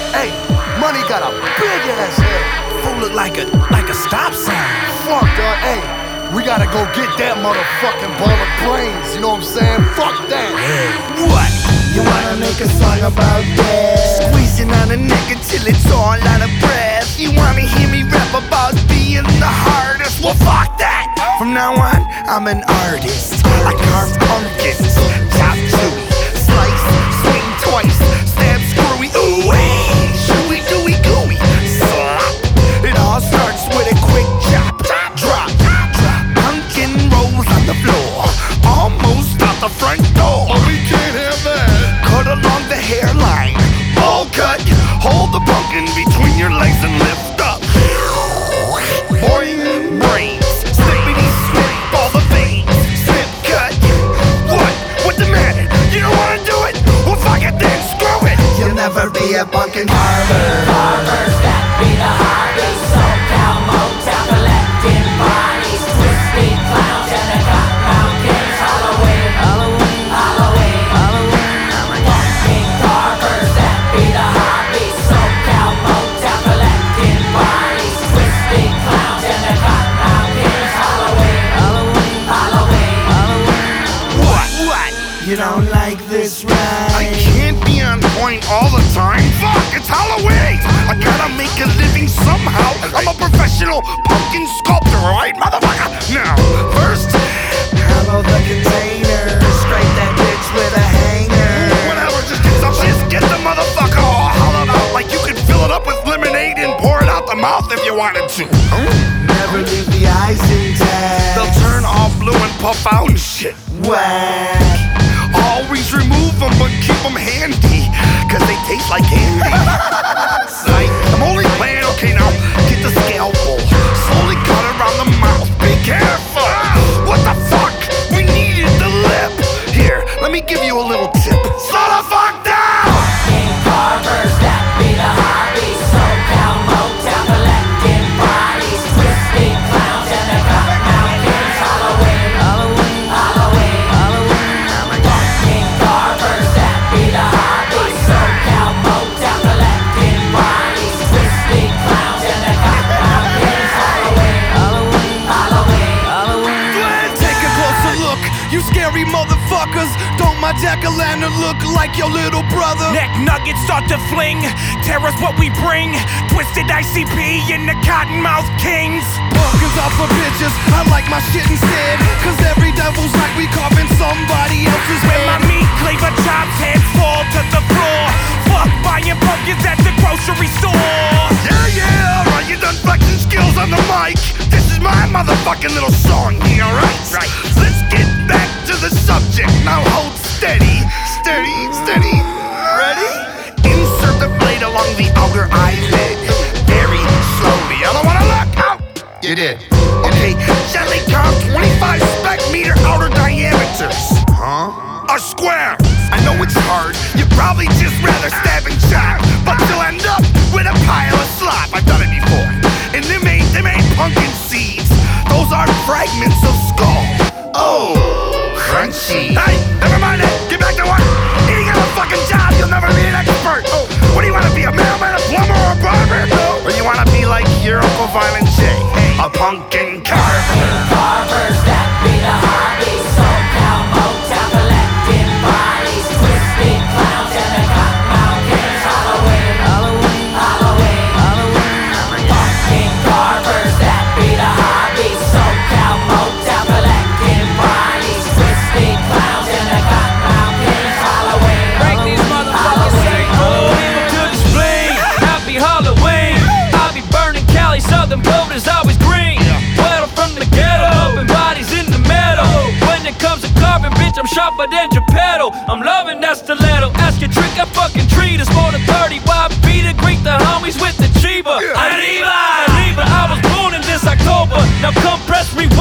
Hey, Money got a big ass head. Fool look like a stop sign. Fuck, dog. Hey, we gotta go get that motherfucking ball of brains. You know what I'm saying? Fuck that. What? You wanna make a song about that? Squeezing on a nigga till it's all out of breath. You wanna hear me rap about being the hardest? Well, fuck that. From now on, I'm an artist. I carve pumpkins, chop chewy, slice, swing twice, stab screwy, ooh wee, chewy gooey gooey, slap. It all starts with a quick chop, drop, pumpkin rolls on the floor, almost out the front door. But we can't have that. Cut along the hairline, bowl cut, hold the pumpkin between your legs and lift up. Boing, brains, snippity snip, all the veins, snip cut. What's the matter? You don't wanna do it? Well, fuck it then, screw it. You'll never be a pumpkin carver. Carvers that be the hardest. SoCal, Motown, collecting bodies. Twisted clowns and the cottonmouth kings. Halloween, Halloween, Halloween, Halloween. Pumpkin carvers that be the hardest. SoCal, Motown, collecting bodies. Twisted clowns and the cottonmouth kings. Halloween, Halloween, Halloween, Halloween. What? You don't like this, I right? can't be on point all the time. Fuck, it's Halloween. I gotta make a living somehow. I'm a professional pumpkin sculptor, alright, motherfucker? Now, first, Hollow the container, scrape that bitch with a hanger. whatever, just get the motherfucker all hollowed out like you could fill it up with lemonade and pour it out the mouth if you wanted to. Never leave the eyes intact. They'll turn all blue and puff out and shit. Whack. Always remove them, but keep them handy, cause they taste like candy. Psych. I'm only playing, okay, now get the scalpel. Slowly cut around the mouth, be careful. What the fuck? We needed the lip. Here, let me give you a little tip. Slow the fuck down! Pumpkin carvers that be the hobbies. SoCal, Motown, collecting bodies. Twisted clowns and the cottonmouth kings. Halloween, Halloween, Halloween, Halloween. Pumpkin carvers that be the hobbies. SoCal, Motown, collecting bodies. Twisted clowns and the cottonmouth kings. Halloween, Halloween, Halloween, Halloween. Go ahead, take a closer look. You scary motherfuckers. Don't my jack-o'-lantern look like your little brother? Neck nuggets start to fling. Terror's what we bring. Twisted ICP and the Cottonmouth Kings. Pumpkins are for bitches. I like my shit instead. Cause every devil's night we carving somebody else's When my head. meat cleaver chops, heads fall to the floor. Fuck buying pumpkins at the grocery store. Yeah, alright, you done flexing skills on the mic. This is my motherfucking little song here, alright? Right. Let's get back to the subject. Now hold steady. Steady. Ready? Insert the blade along the outer eyelid. Very slowly. I don't wanna look out. You did. Okay, gently carve 25 spec meter outer diameters. A square. I know it's hard. You'd probably just rather stab and chop, but you'll end up with a pile of slop. I've done it before. And them ain't pumpkin seeds. Those are fragments of skull. Oh, crunchy. Hey, never mind that. Get back to work. Eating out a fucking job, you'll never be an expert. Oh, what do you want to be, a mailman, a plumber, or a barber? No. Or you want to be like your Uncle Violent J, a pumpkin carver? Carvers that be the hobbies. SoCal, Motown, collecting bodies. Twisted clowns and the cottonmouth kings. Halloween, Halloween, Halloween, Halloween. Pumpkin carvers that be the hobbies. SoCal, Motown, collecting bodies. Twisted clowns and the cottonmouth kings. Halloween, Break these motherfuckers say, oh, to the spleen. Happy Halloween. I be burning Cali, southern gold is always green. Water from the ghetto, open bodies in the meadow. When it comes to carving, bitch, I'm sharper than Geppetto. I'm loving that stiletto. Ask your trick, I fucking treat us more than 30. Why beat it? Greet the homies with the Chiba. Arriba, Arriba. I was born in this October. Now come press rewind.